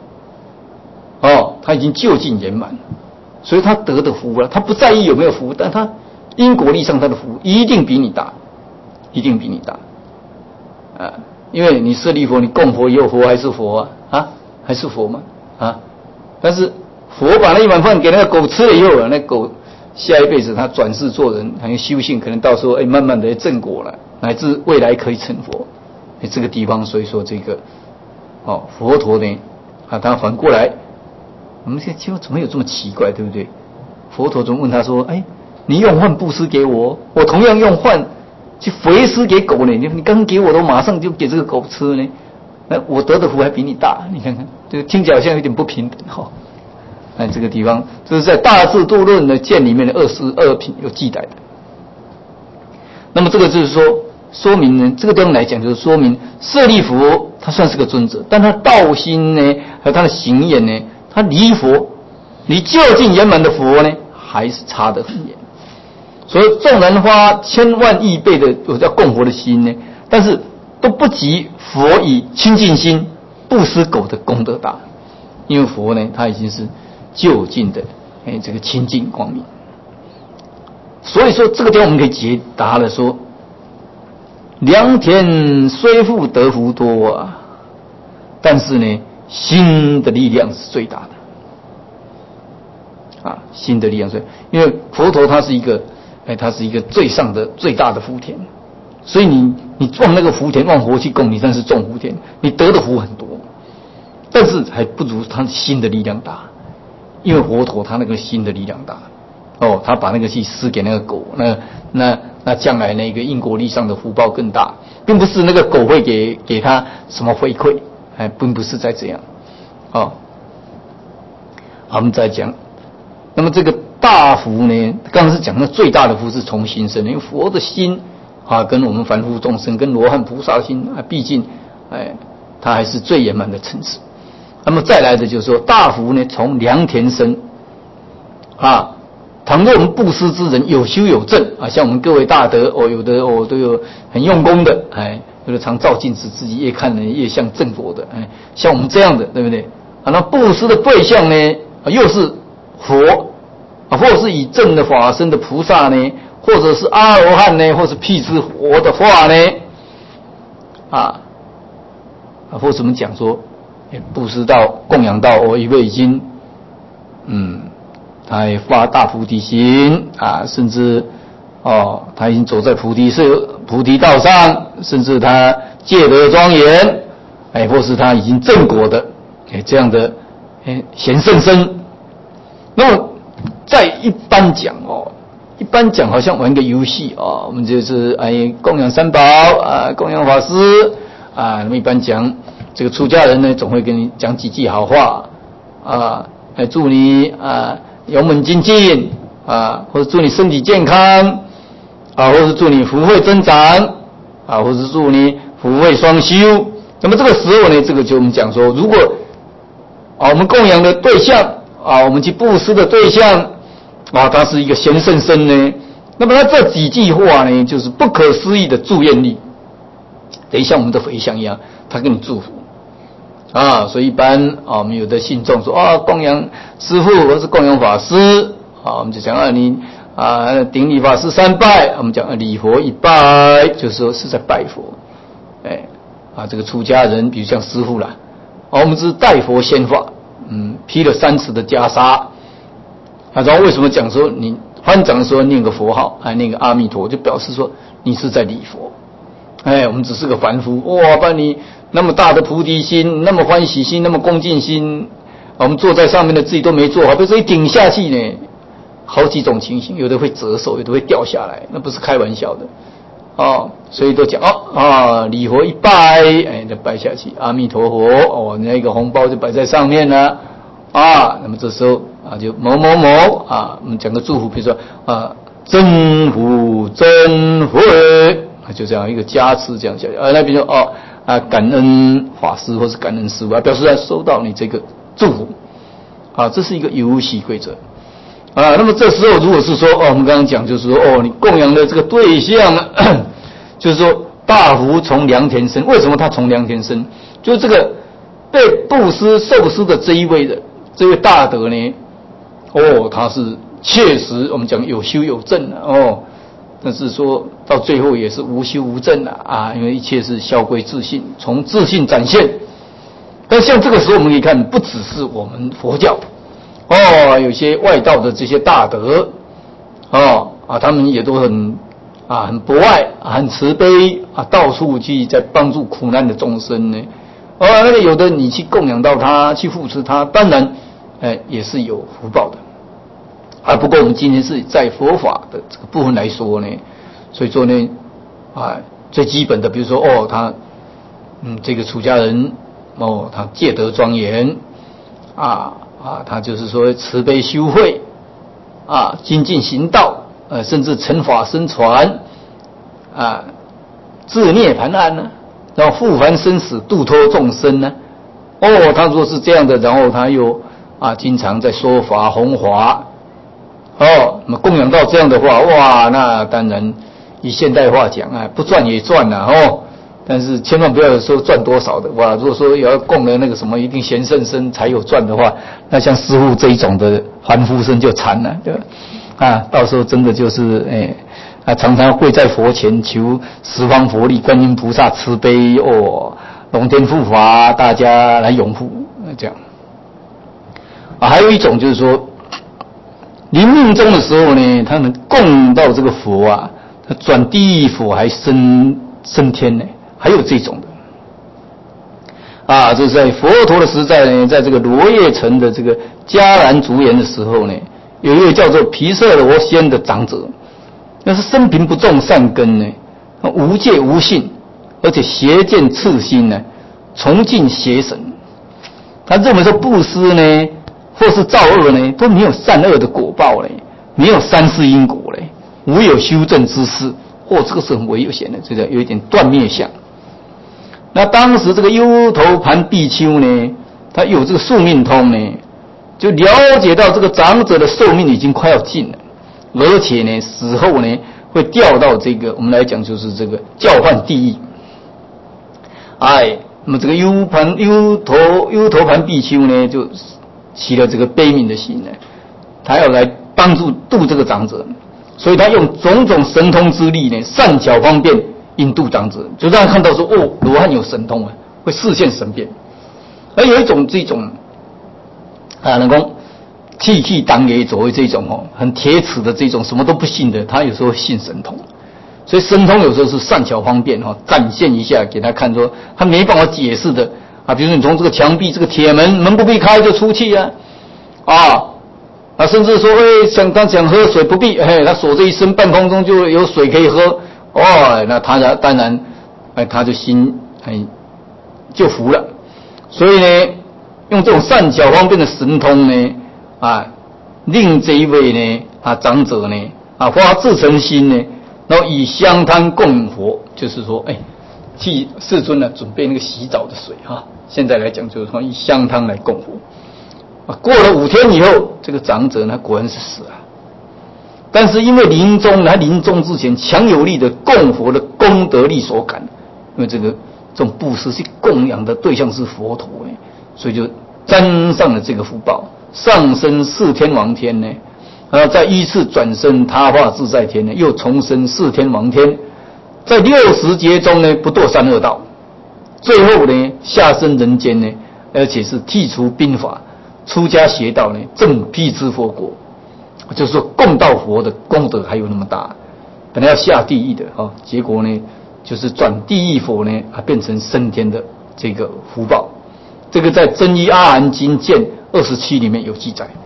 他已经究竟圆满，所以他得的福他不在意有没有福，但他因果力上他的福一定比你大，一定比你大，因为你舍利弗，你供佛也有佛还是佛还是佛嘛但是佛把那一碗饭给那个狗吃了以后，那狗下一辈子他转世做人，还有修行，可能到时候慢慢的正果了，乃至未来可以成佛。这个地方，所以说这个佛陀呢他反过来，我们现在怎么有这么奇怪，对不对？佛陀总问他说：你用饭布施给我，我同样用饭去回施给狗呢，你刚给我的，我马上就给这个狗吃呢，那我得的福还比你大，你看看，这个听起来好像有点不平等这个地方这是在《大智度论》的卷里面的22品有记载的。那么这个就是说明呢，这个地方来讲就是说明舍利弗他算是个尊者，但他道心呢，还有他的行言呢，他离佛，离究竟圆满的佛呢，还是差得很远。所以纵然花千万亿倍的有叫供佛的心呢，但是都不及佛以清净心布施狗的功德大，因为佛呢，他已经是究竟的这个清净光明。所以说这个地方我们可以解答了说，良田虽富得福多但是呢，心的力量是最大的心的力量因为佛陀他是一个他是一个最上的最大的福田，所以你往那个福田往佛去供，你算是种福田，你得的福很多，但是还不如他心的力量大。因为佛陀他那个心的力量大他把那个去施给那个狗，那将来那个因果力上的福报更大，并不是那个狗会给他什么回馈，并不是在这样好，我们再讲，那么这个大福呢，刚才是讲的最大的福是从心生，因为佛的心跟我们凡夫众生跟罗汉菩萨心毕竟它还是最圆满的层次。那么再来的就是说，大福呢从良田生倘若我们布施之人有修有正像我们各位大德有的都有很用功的有的常照镜子，自己越看呢越像正果的像我们这样的，对不对那布施的对象呢又是佛或是以正的法身的菩萨呢，或者是阿罗汉呢，或是辟支佛的话呢或者我们讲说布施到供养到一位已经他也发大菩提心甚至他已经走在菩提道上，甚至他戒德庄严或是他已经正果的这样的贤圣身。那么在一般讲一般讲好像玩个游戏啊，我们就是供养三宝啊，供养法师啊。那么一般讲这个出家人呢，总会跟你讲几句好话啊，祝你勇猛精进啊，或者祝你身体健康啊，或者祝你福慧增长啊，或者祝你福慧双修。那么这个时候呢，这个就我们讲说，如果我们供养的对象我们去布施的对象他是一个贤圣僧呢，那么他这几句话呢，就是不可思议的助愿力，等于像我们的回向一样，他给你祝福所以一般我们有的信众说供养师父或是供养法师我们就讲你顶礼法师3拜，我们讲礼佛1拜，就是说是在拜佛。这个出家人，比如像师父啦，我们是代佛先法，披了3尺的袈裟然后为什么讲说你翻掌的时候念个佛号，念个阿弥陀，就表示说你是在礼佛。我们只是个凡夫，把你那么大的菩提心，那么欢喜心，那么恭敬心，我们坐在上面的自己都没做好，被这一顶下去呢，好几种情形，有的会折寿，有的会掉下来，那不是开玩笑的所以都讲礼佛1拜，就拜下去，阿弥陀佛那个红包就摆在上面了那么这时候就某某某我们讲个祝福，比如说增福增慧，就这样一个加持这样下去那比如说感恩法师或是感恩师父表示收到你这个祝福这是一个游戏规则那么这时候如果是说我们刚刚讲就是说你供养的这个对象就是说大福从良田生。为什么他从良田生？就是这个被布施受施的这位大德呢他是确实我们讲有修有证但是说到最后也是无修无证因为一切是消归自信，从自信展现。但像这个时候我们可以看，不只是我们佛教有些外道的这些大德他们也都很博爱很慈悲到处去在帮助苦难的众生呢那个有的你去供养到他，去扶持他，当然也是有福报的不过我们今天是在佛法的这个部分来说呢，所以说呢最基本的比如说他这个出家人他戒德庄严他就是说慈悲修慧精进行道甚至成法身传自涅盘安呢，然后复凡生死度脱众生呢他如果是这样的，然后他又经常在说法弘法那么供养到这样的话那当然以现代话讲不赚也赚但是千万不要说赚多少的如果说要供了那个什么一定贤圣僧才有赚的话，那像师父这一种的凡夫僧就惨了，对吧到时候真的就是常常跪在佛前求十方佛力观音菩萨慈悲龙天护法大家来拥护这样还有一种就是说临命终的时候呢，他们供到这个佛他转地狱佛还升天呢，还有这种的这是在佛陀的时代呢，在这个罗叶城的这个迦兰竹园的时候呢，有一位叫做毗舍罗仙的长者，那是生平不种善根呢，无戒无信，而且邪见刺心呢，崇敬邪神。他认为说布施呢或是造恶呢都没有善恶的果报嘞，没有三世因果嘞，无有修正之事这个是很危险的，这个有一点断灭相。那当时这个优头盘比丘呢，他有这个宿命通呢，就了解到这个长者的寿命已经快要尽了，而且呢死后呢会掉到这个我们来讲就是这个教化地狱。那么这个优头盘比丘呢就起了这个悲悯的心呢，他要来帮助度这个长者，所以他用种种神通之力呢，善巧方便引渡长者，就让他看到说罗汉有神通会示现神变。而有一种这种能够气当给所谓这种很铁齿的这种什么都不信的，他有时候信神通。所以神通有时候是善巧方便展现一下给他看，说他没办法解释的比如说你从这个墙壁这个铁门不必开就出去啊，甚至说，他想喝水不必，他锁这一身，半空中就有水可以喝，哦，那他当然，他就心就服了。所以呢，用这种善巧方便的神通呢，令这一位呢，长者呢，发至诚心呢，然后以香汤供养佛，就是说，替世尊呢准备那个洗澡的水现在来讲就是说以香汤来供佛。过了5天以后，这个长者呢果然是死了。但是因为临终之前强有力的供佛的功德力所感，因为这种布施是供养的对象是佛陀呢，所以就沾上了这个福报，上升4天王天呢，再依次转生他化自在天呢，又重生4天王天，在60劫中呢不堕三恶道，最后呢下生人间呢，而且是剔除宾法，出家邪道呢，正辟支佛果。就是说供道佛的功德还有那么大，本来要下地狱的结果呢就是转地狱佛呢变成升天的这个福报。这个在真一阿含经卷27里面有记载。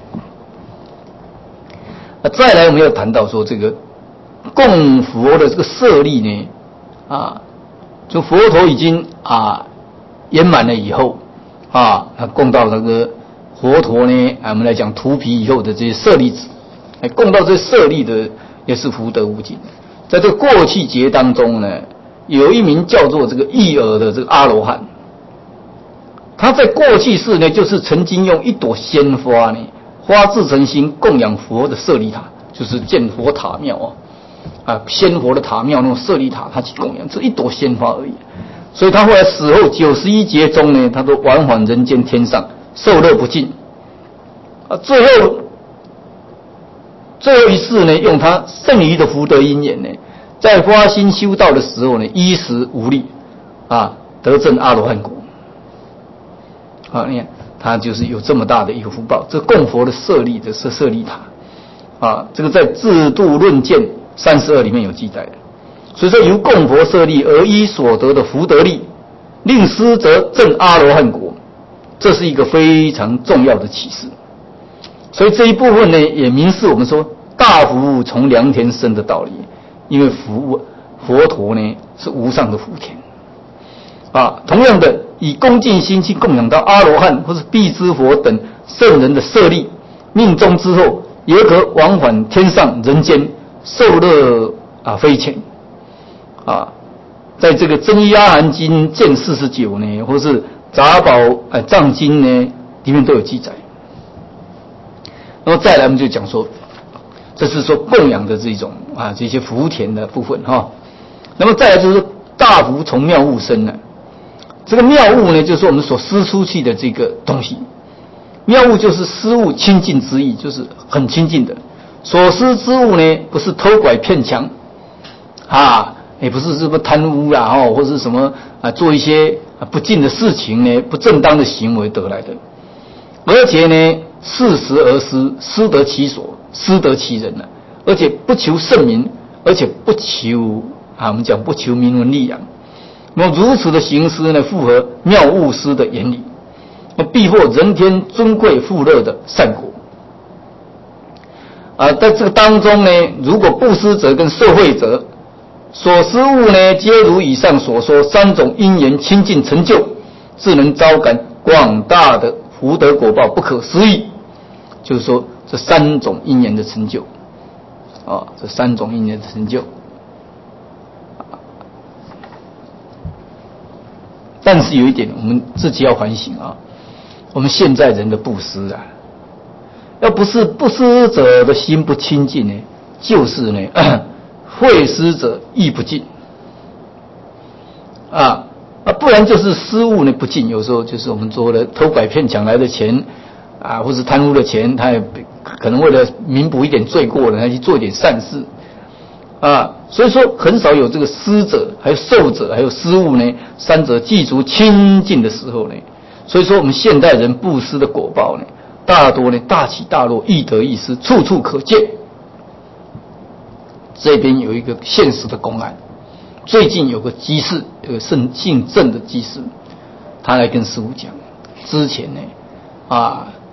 再来我们要谈到说这个供佛的这个舍利呢就佛陀已经圆满了以后供到那个佛陀呢我们来讲荼毗以后的这些舍利子，供到这舍利的也是福德无尽。在这个过去劫当中呢，有一名叫做这个羿耳的这个阿罗汉，他在过去世呢，就是曾经用一朵鲜花呢，发自诚心供养佛的舍利塔，就是建佛塔庙仙佛的塔庙那种舍利塔，他去供养，这一朵鲜花而已。所以他后来死后91劫中呢，他都往返人间天上，受乐不尽。最后一世呢，用他剩余的福德因缘呢，在发心修道的时候呢，衣食无力得证阿罗汉果。你看他就是有这么大的一个福报。这供佛的舍利的舍利塔这个在制度论剑32里面有记载的。所以说由供佛舍利而依所得的福德力，令施则证阿罗汉果，这是一个非常重要的启示。所以这一部分呢，也明示我们说大福从良田生的道理。因为佛陀呢是无上的福田同样的，以恭敬心去供养到阿罗汉或是辟支佛等圣人的舍利，命终之后也可往返天上人间，受乐非浅在这个真一阿含经卷49呢，或是杂宝藏经呢里面都有记载。那么再来我们就讲说，这是说供养的这种这些福田的部分那么再来就是大福从妙物生呢。这个妙物呢，就是我们所施出去的这个东西。妙物就是施物清净之意，就是很清净的。所施之物呢，不是偷拐骗抢也不是什么贪污或者是什么做一些不敬的事情呢，不正当的行为得来的。而且呢，适时而施，施得其所，施得其人而且不求圣名，而且不求我们讲不求名闻利养。那么如此的行施呢，符合妙物施的原理，必获人天尊贵富乐的善果。在这个当中呢，如果布施者跟受惠者所施物呢，皆如以上所说3种因缘清净成就，自能招感广大的福德果报，不可思议。就是说这3种因缘的成就这3种因缘的成就。但是有一点我们自己要反省我们现在人的布施要不是布施者的心不清净呢，就是呢惠施者意不净不然就是施物呢不净。有时候就是我们做了偷拐骗抢来的钱或是贪污的钱，他也可能为了弥补一点罪过呢，他去做一点善事所以说很少有这个施者还有受者还有施物呢3者具足清净的时候呢。所以说我们现代人布施的果报呢，大多呢大起大落，易得易失，处处可见。这边有一个现实的公案，最近有个居士，有个姓郑的居士，他来跟师父讲，之前呢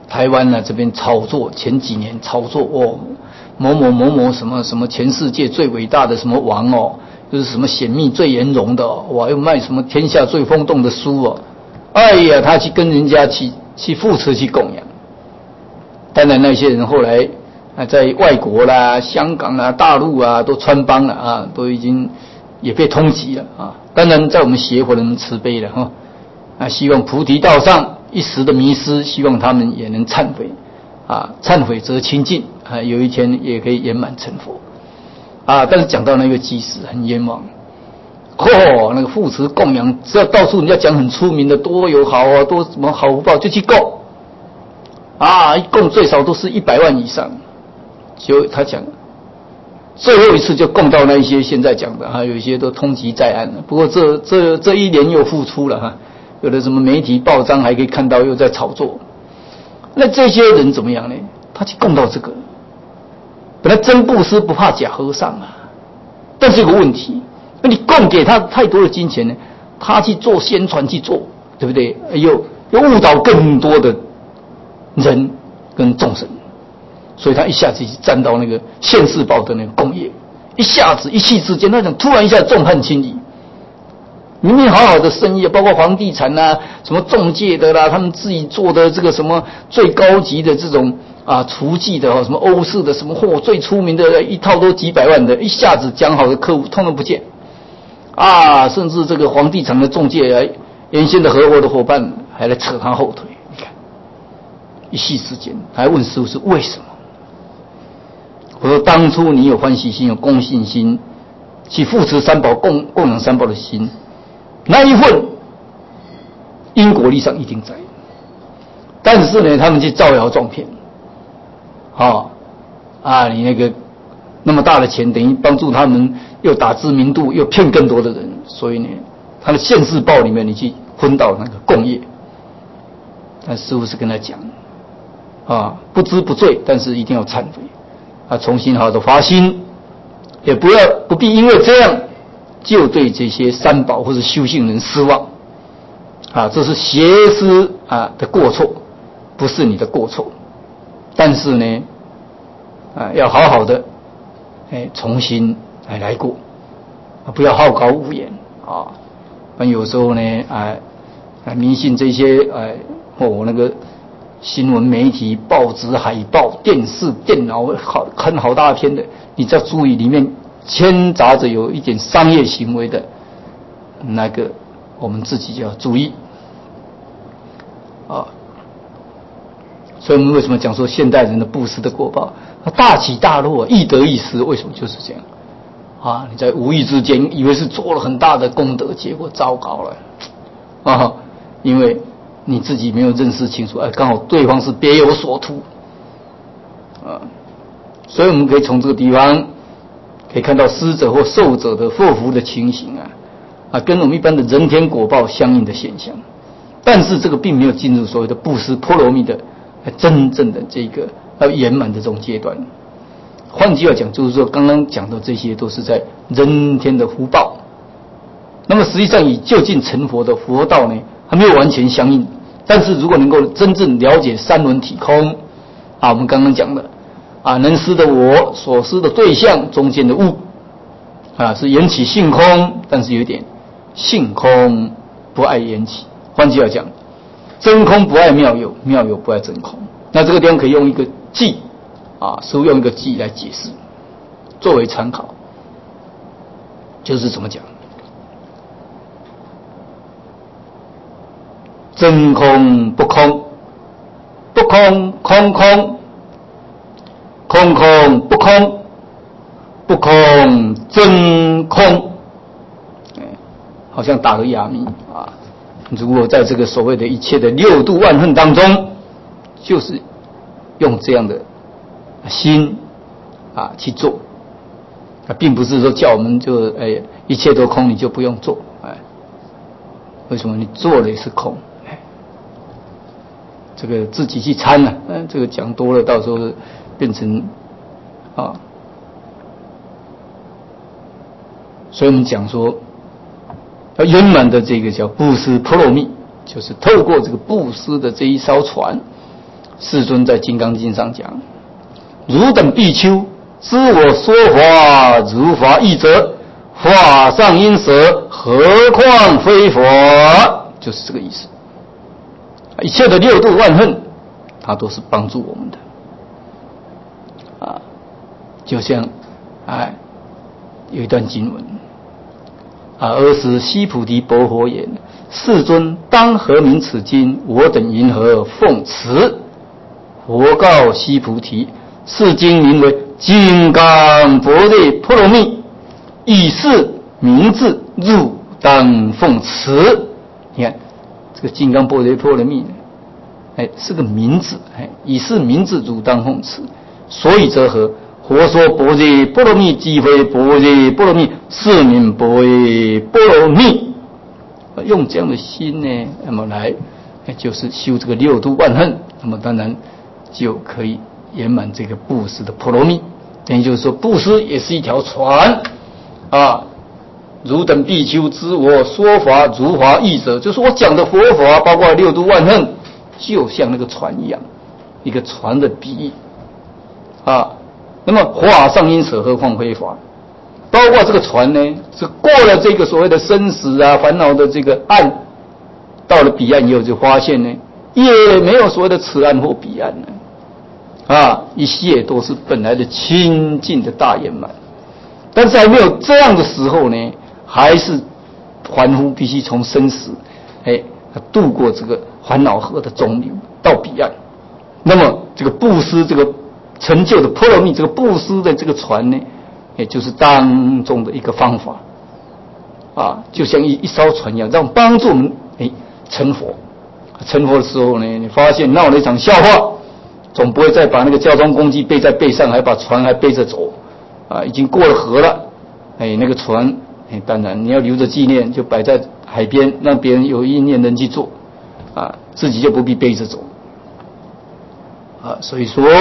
台湾呢这边炒作，前几年炒作哦，某某某某什么什么全世界最伟大的什么王哦，就是什么显密最圆融的哦，哇，又卖什么天下最风动的书哦，哎呀，他去跟人家去扶持去供养。当然那些人后来在外国啦、香港啦、大陆啊都穿帮了啊，都已经也被通缉了啊。当然在我们协会人慈悲了哈，希望菩提道上一时的迷失，希望他们也能忏悔啊，忏悔则清净啊，有一天也可以圆满成佛啊。但是讲到那个祭司很冤枉，那个护持供养，只要到处人家讲很出名的，多有好啊，多什么好福报就去供啊，一供最少都是100万以上。就他讲，最后一次就供到那一些现在讲的有一些都通缉在案了。不过这一年又复出了哈，有的什么媒体报章还可以看到又在炒作。那这些人怎么样呢？他去供到这个，本来真布施不怕假和尚啊，但是有个问题，那你供给他太多的金钱呢，他去做宣传去做，对不对？又误导更多的人跟众生。所以他一下子站到那个现世报的那个工业，一下子一气之间，那种突然一下众叛亲离。明明好好的生意，包括房地产啊，什么中介的啦，他们自己做的这个什么最高级的这种厨技的什么欧式的什么货，最出名的一套都几百万的，一下子讲好的客户通通不见啊，甚至这个房地产的中介原先的合伙的伙伴还来扯他后腿。你看，一夕之间，还问师父是为什么？我说当初你有欢喜心，有恭信心，去扶持三宝、供养三宝的心，那一份因果力上一定在。但是呢，他们去造谣撞骗，你那个那么大的钱，等于帮助他们又打知名度，又骗更多的人，所以呢，他的现世报里面，你去分到那个共业。但师父是跟他讲，不知不罪，但是一定要忏悔。重新好好的发心，也不必因为这样就对这些三宝或者修行人失望这是邪师的过错，不是你的过错。但是呢要好好的重新来过不要好高骛远不然有时候呢迷信这些那个新闻媒体、报纸、海报、电视、电脑，看好大片的，你只要注意里面掺杂着有一点商业行为的，那个我们自己就要注意所以我们为什么讲说现代人的布施的果报，大起大落，易得易失？为什么就是这样你在无意之间以为是做了很大的功德，结果糟糕了因为你自己没有认识清楚，刚好对方是别有所图所以我们可以从这个地方可以看到施者或受者的祸福的情形跟我们一般的人天果报相应的现象。但是这个并没有进入所谓的布施波罗蜜的真正的这个要圆满的这种阶段。换句话讲，就是说刚刚讲的这些都是在人天的福报，那么实际上与究竟成佛的佛道呢还没有完全相应。但是如果能够真正了解三轮体空我们刚刚讲的能施的我所施的对象中间的物是缘起性空，但是有一点性空不爱缘起。换句话讲，真空不爱妙有，妙有不爱真空。那这个地方可以用一个记师父用一个记来解释作为参考，就是怎么讲，真空不空，不空空空，空空不空，不空真空好像打了哑谜如果在这个所谓的一切的六度万恨当中，就是用这样的心去做并不是说叫我们就一切都空你就不用做为什么？你做了也是空这个自己去参这个讲多了到时候变成所以我们讲说要圆满的这个叫布施波罗蜜，就是透过这个布施的这一艘船世尊在《金刚经》上讲：汝等比丘，知我说法如法义者，法上因舍，何况非法？就是这个意思。一切的六度万恨，它都是帮助我们的。就像有一段经文尔时悉菩提薄佛言：世尊当何名此经？我等云何奉持？佛告悉菩提：是经名为金刚般若波罗蜜，以是名字汝当奉持。你看这个金刚般若波罗蜜是个名字，以是名字汝当奉持。所以则何？佛说般若波罗蜜，即非般若波罗蜜，是名般若波罗蜜。用这样的心呢，那么来就是修这个六度万恨，那么当然就可以圆满这个布施的波罗蜜。也就是说，布施也是一条船汝等比丘，知我说法如法义者，就是我讲的佛法，包括六度万恨，就像那个船一样，一个船的比喻那么法上因舍，何况非法？包括这个船呢，是过了这个所谓的生死烦恼的这个岸，到了彼岸以后，就发现呢，也没有所谓的此岸或彼岸一切都是本来的清净的大圆满。但是还没有这样的时候呢，还是凡夫必须从生死渡过这个烦恼河的中流到彼岸。那么这个布施，这个成就的波罗蜜，这个布施的这个船呢，也就是当中的一个方法就像一艘船一样，让帮助我们成佛。成佛的时候呢，你发现闹了一场笑话，总不会再把那个交通工具背在背上，还把船还背着走已经过了河了那个船当然你要留着纪念，就摆在海边，让别人有意念人去做自己就不必背着走所以说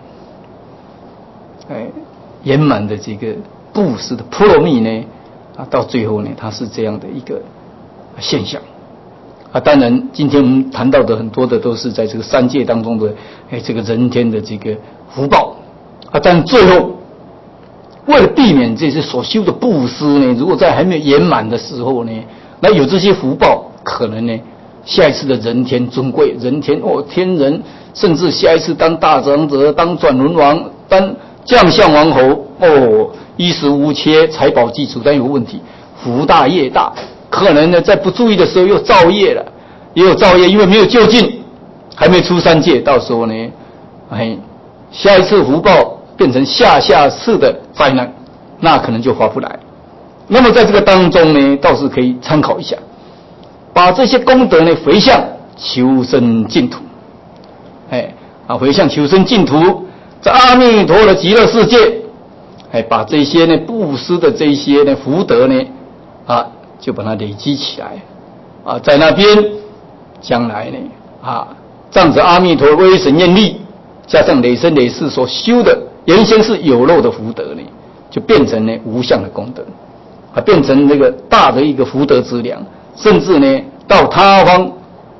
圆满的这个布施的波罗蜜呢到最后呢，它是这样的一个现象当然今天我们谈到的很多的都是在这个三界当中的这个人天的这个福报但最后为了避免这些所修的布施呢，如果在还没有圆满的时候呢，那有这些福报，可能呢下一次的人天尊贵，人天天人，甚至下一次当大长者，当转轮王，当将相王侯衣食无缺，财宝济足。但有问题，福大业大，可能呢在不注意的时候又造业了，也有造业，因为没有就近，还没出三界，到时候呢下一次福报变成下次的灾难，那可能就划不来。那么在这个当中呢，倒是可以参考一下，把这些功德呢回向求生净土，回向求生净土，在阿弥陀的极乐世界，把这些呢布施的这些呢福德呢就把它累积起来在那边将来呢仗着阿弥陀威神愿力，加上累生累世所修的原先是有漏的福德呢，就变成呢无相的功德变成那个大的一个福德之粮，甚至呢到他方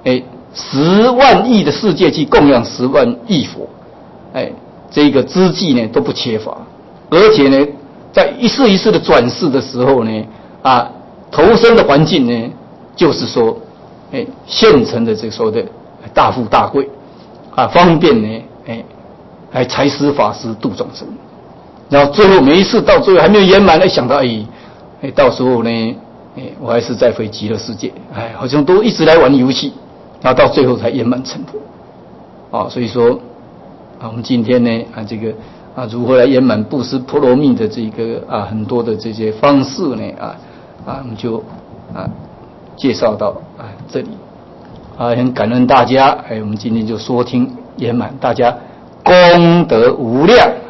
10万亿的世界去供养10万亿佛这个资济呢都不缺乏。而且呢在一世一世的转世的时候呢投生的环境呢就是说现成的这个所谓的大富大贵方便呢还财施法施度众生。然后最后每一次到最后还没有圆满，想到到时候呢我还是再回极乐世界，好像都一直来玩游戏，然后到最后才圆满成佛所以说我们今天呢这个如何来圆满布施波罗蜜的这个很多的这些方式呢我们就介绍到这里很感恩大家我们今天就说听圆满，大家功德无量。